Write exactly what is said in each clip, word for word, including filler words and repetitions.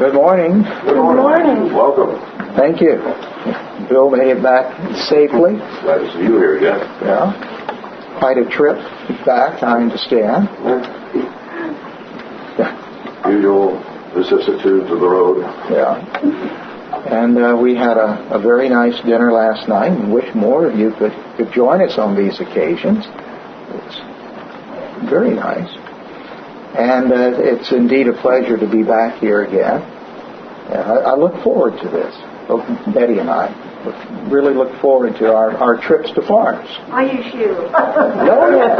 Good morning. Good morning. Welcome. Thank you. Bill made it back safely. Glad to see you here again. Yeah. Quite a trip back, I understand. Yeah. Usual vicissitudes of the road. Yeah. And uh, we had a, a very nice dinner last night, and wish more of you could, could join us on these occasions. It's very nice. And uh, it's indeed a pleasure to be back here again. And I, I look forward to this. Oh, Betty and I look, really look forward to our, our trips to farms. Are you sure? No, yes,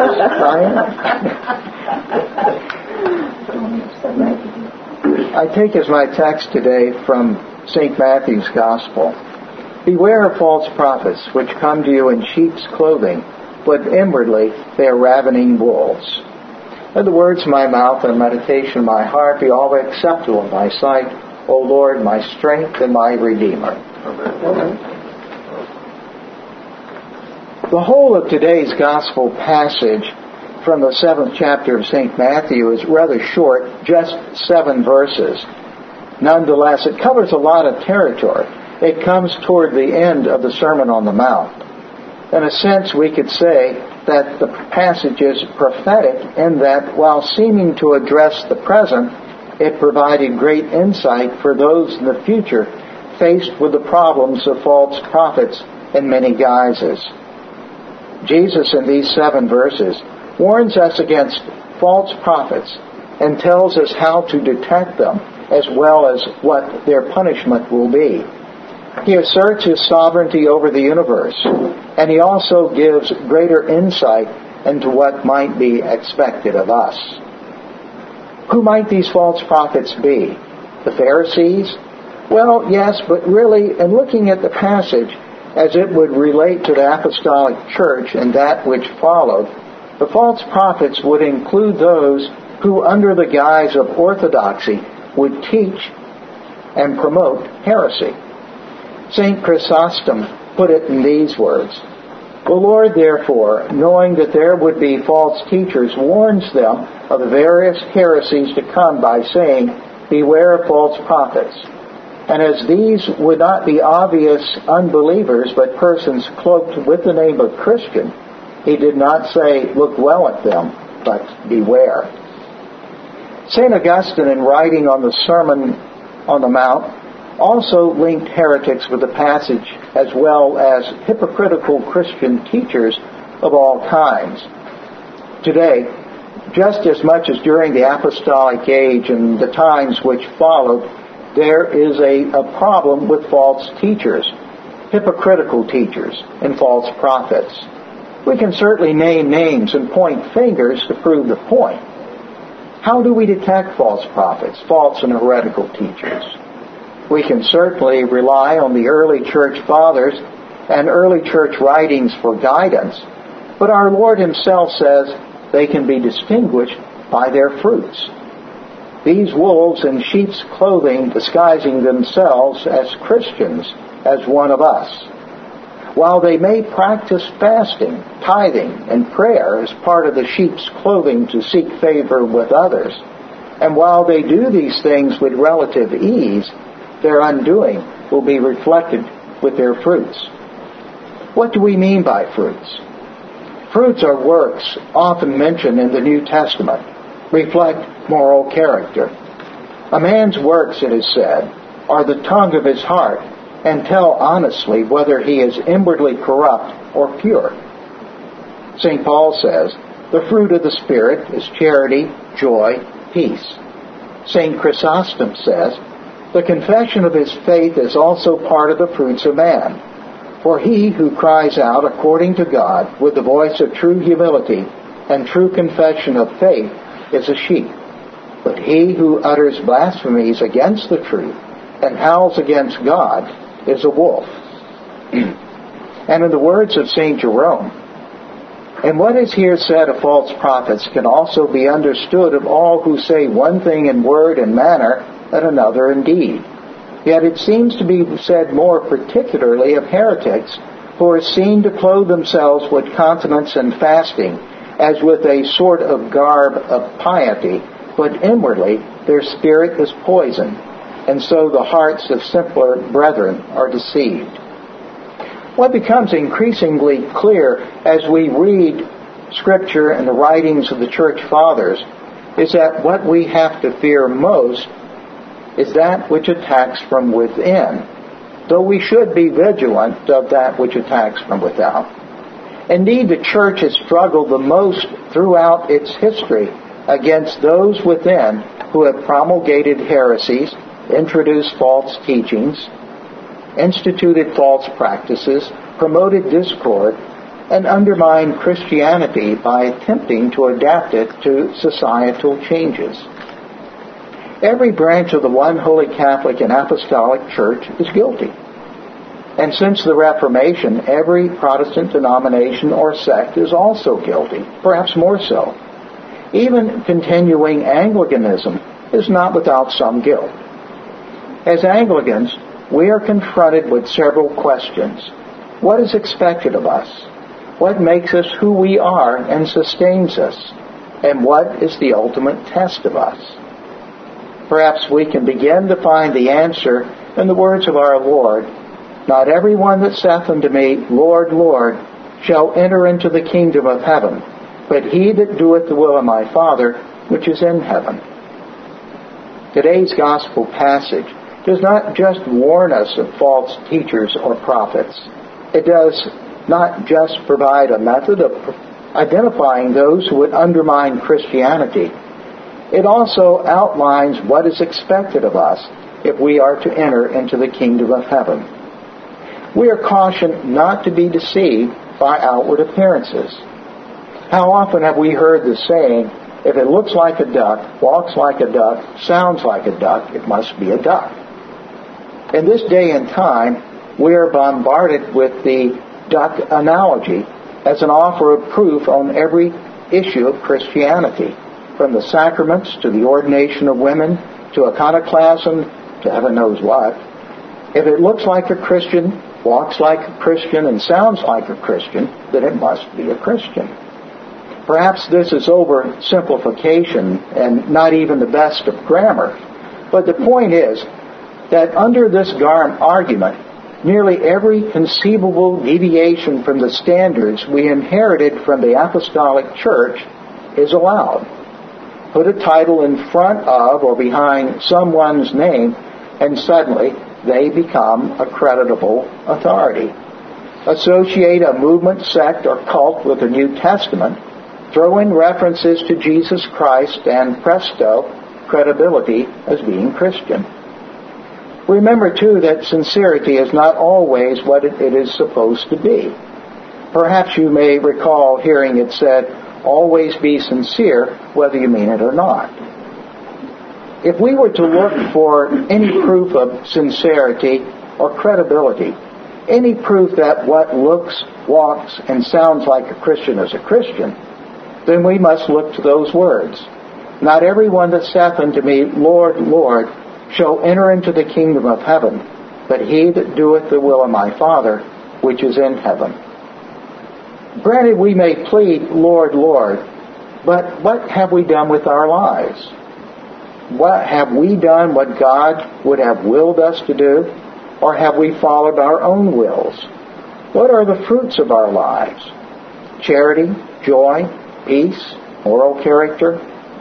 I am. I take as my text today from Saint Matthew's Gospel. Beware of false prophets, which come to you in sheep's clothing, but inwardly they are ravening wolves. Let the words of my mouth and the meditation of my heart be always acceptable in thy sight, O Lord, my strength and my Redeemer. Amen. The whole of today's Gospel passage from the seventh chapter of Saint Matthew is rather short, just seven verses. Nonetheless, it covers a lot of territory. It comes toward the end of the Sermon on the Mount. In a sense, we could say that the passage is prophetic in that while seeming to address the present, it provided great insight for those in the future faced with the problems of false prophets in many guises. Jesus, in these seven verses, warns us against false prophets and tells us how to detect them as well as what their punishment will be. He asserts his sovereignty over the universe, and he also gives greater insight into what might be expected of us. Who might these false prophets be? The Pharisees? Well, yes, but really, in looking at the passage as it would relate to the apostolic church and that which followed, the false prophets would include those who, under the guise of orthodoxy, would teach and promote heresy. Saint Chrysostom put it in these words: The Lord, therefore, knowing that there would be false teachers, warns them of the various heresies to come by saying, Beware of false prophets. And as these would not be obvious unbelievers, but persons cloaked with the name of Christian, he did not say, Look well at them, but beware. Saint Augustine, in writing on the Sermon on the Mount, also linked heretics with the passage as well as hypocritical Christian teachers of all kinds. Today, just as much as during the apostolic age and the times which followed, there is a, a problem with false teachers, hypocritical teachers, and false prophets. We can certainly name names and point fingers to prove the point. How do we detect false prophets, false and heretical teachers? We can certainly rely on the early church fathers and early church writings for guidance, but our Lord himself says they can be distinguished by their fruits. These wolves in sheep's clothing disguising themselves as Christians, as one of us. While they may practice fasting, tithing, and prayer as part of the sheep's clothing to seek favor with others, and while they do these things with relative ease, their undoing will be reflected with their fruits. What do we mean by fruits? Fruits are works often mentioned in the New Testament, reflect moral character. A man's works, it is said, are the tongue of his heart, and tell honestly whether he is inwardly corrupt or pure. Saint Paul says, the fruit of the Spirit is charity, joy, peace. Saint Chrysostom says, the confession of his faith is also part of the fruits of man. For he who cries out according to God with the voice of true humility and true confession of faith is a sheep. But he who utters blasphemies against the truth and howls against God is a wolf. And in the words of Saint Jerome, and what is here said of false prophets can also be understood of all who say one thing in word and manner and another in deed. Yet it seems to be said more particularly of heretics, who are seen to clothe themselves with continence and fasting, as with a sort of garb of piety, but inwardly their spirit is poisoned, and so the hearts of simpler brethren are deceived. What becomes increasingly clear as we read Scripture and the writings of the Church Fathers is that what we have to fear most is that which attacks from within, though we should be vigilant of that which attacks from without. Indeed, the Church has struggled the most throughout its history against those within who have promulgated heresies, introduced false teachings, instituted false practices, promoted discord, and undermined Christianity by attempting to adapt it to societal changes. Every branch of the one holy Catholic and Apostolic Church is guilty. And since the Reformation, every Protestant denomination or sect is also guilty, perhaps more so. Even continuing Anglicanism is not without some guilt. As Anglicans, we are confronted with several questions. What is expected of us? What makes us who we are and sustains us? And what is the ultimate test of us? Perhaps we can begin to find the answer in the words of our Lord, "Not every one that saith unto me, Lord, Lord, shall enter into the kingdom of heaven, but he that doeth the will of my Father, which is in heaven." Today's gospel passage does not just warn us of false teachers or prophets. It does not just provide a method of identifying those who would undermine Christianity. It also outlines what is expected of us if we are to enter into the kingdom of heaven. We are cautioned not to be deceived by outward appearances. How often have we heard the saying, if it looks like a duck, walks like a duck, sounds like a duck, it must be a duck. In this day and time, we are bombarded with the duck analogy as an offer of proof on every issue of Christianity, from the sacraments to the ordination of women to iconoclasm to heaven knows what. If it looks like a Christian, walks like a Christian, and sounds like a Christian, then it must be a Christian. Perhaps this is oversimplification and not even the best of grammar, but the point is that under this Garm argument, nearly every conceivable deviation from the standards we inherited from the Apostolic Church is allowed. Put a title in front of or behind someone's name, and suddenly they become a creditable authority. Associate a movement, sect, or cult with the New Testament, throw in references to Jesus Christ, and presto, credibility as being Christian. Remember, too, that sincerity is not always what it is supposed to be. Perhaps you may recall hearing it said, always be sincere, whether you mean it or not. If we were to look for any proof of sincerity or credibility, any proof that what looks, walks, and sounds like a Christian is a Christian, then we must look to those words. Not everyone that saith unto me, Lord, Lord, shall enter into the kingdom of heaven, but he that doeth the will of my Father, which is in heaven. Granted, we may plead, Lord, Lord, but what have we done with our lives? What have we done what God would have willed us to do, or have we followed our own wills? What are the fruits of our lives? Charity, joy, peace, moral character?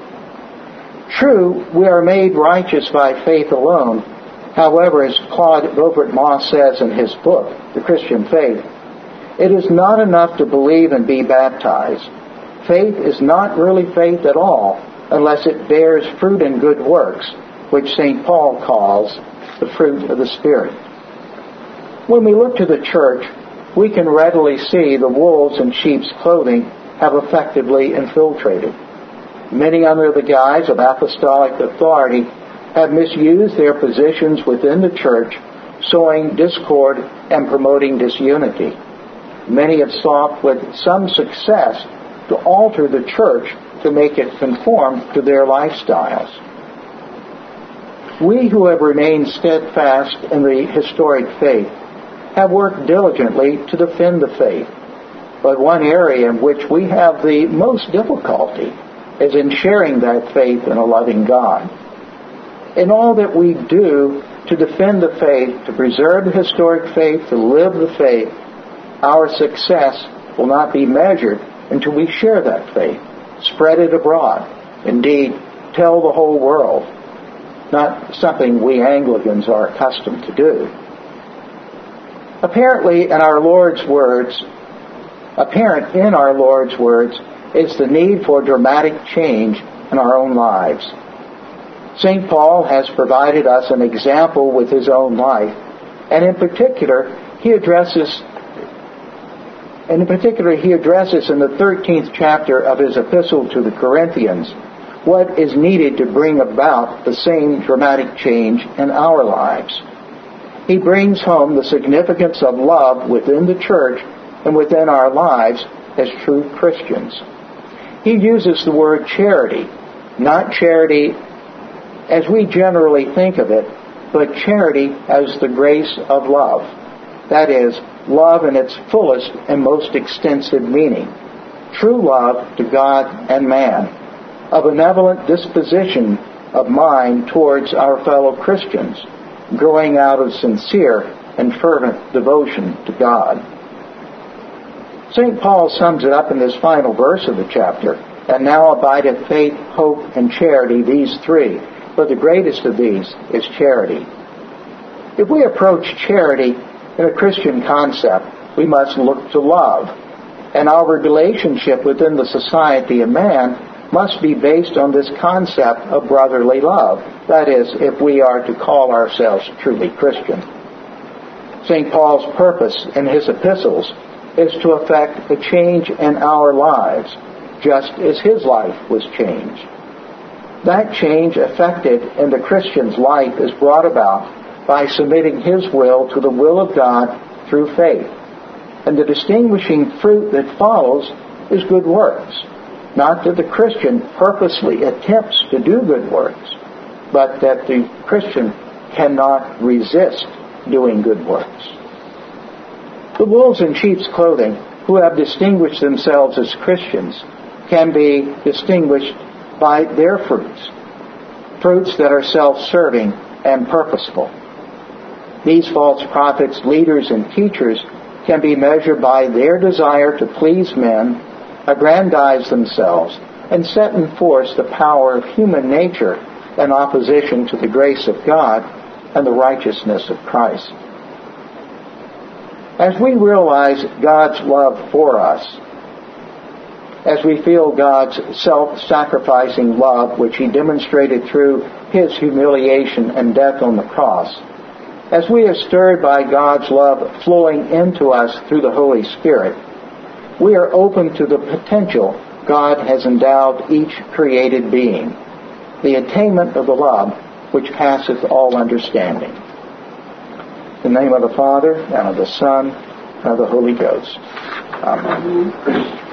True, we are made righteous by faith alone. However, as Claude Beaufort-Moss says in his book, The Christian Faith, it is not enough to believe and be baptized. Faith is not really faith at all unless it bears fruit in good works, which Saint Paul calls the fruit of the Spirit. When we look to the church, we can readily see the wolves in sheep's clothing have effectively infiltrated. Many under the guise of apostolic authority have misused their positions within the church, sowing discord and promoting disunity. Many have sought with some success to alter the church to make it conform to their lifestyles. We who have remained steadfast in the historic faith have worked diligently to defend the faith. But one area in which we have the most difficulty is in sharing that faith in a loving God. In all that we do to defend the faith, to preserve the historic faith, to live the faith, our success will not be measured until we share that faith, spread it abroad, indeed, tell the whole world, not something we Anglicans are accustomed to do. Apparently, in our Lord's words, apparent in our Lord's words is the need for dramatic change in our own lives. Saint Paul has provided us an example with his own life, and in particular, he addresses and in particular he addresses in the thirteenth chapter of his epistle to the Corinthians what is needed to bring about the same dramatic change in our lives. He brings home the significance of love within the church and within our lives as true Christians. He uses the word charity, not charity as we generally think of it, but charity as the grace of love. That is, love in its fullest and most extensive meaning. True love to God and man. A benevolent disposition of mind towards our fellow Christians, growing out of sincere and fervent devotion to God. Saint Paul sums it up in this final verse of the chapter, and now abideth faith, hope, and charity, these three, but the greatest of these is charity. If we approach charity in a Christian concept, we must look to love, and our relationship within the society of man must be based on this concept of brotherly love. That is, if we are to call ourselves truly Christian. Saint Paul's purpose in his epistles is to effect a change in our lives, just as his life was changed. That change effected in the Christian's life is brought about by submitting his will to the will of God through faith. And the distinguishing fruit that follows is good works. Not that the Christian purposely attempts to do good works, but that the Christian cannot resist doing good works. The wolves in sheep's clothing who have distinguished themselves as Christians can be distinguished by their fruits, fruits that are self-serving and purposeful. These false prophets, leaders, and teachers can be measured by their desire to please men, aggrandize themselves, and set in force the power of human nature in opposition to the grace of God and the righteousness of Christ. As we realize God's love for us, as we feel God's self-sacrificing love, which He demonstrated through His humiliation and death on the cross, as we are stirred by God's love flowing into us through the Holy Spirit, we are open to the potential God has endowed each created being, the attainment of the love which passeth all understanding. In the name of the Father, and of the Son, and of the Holy Ghost. Amen.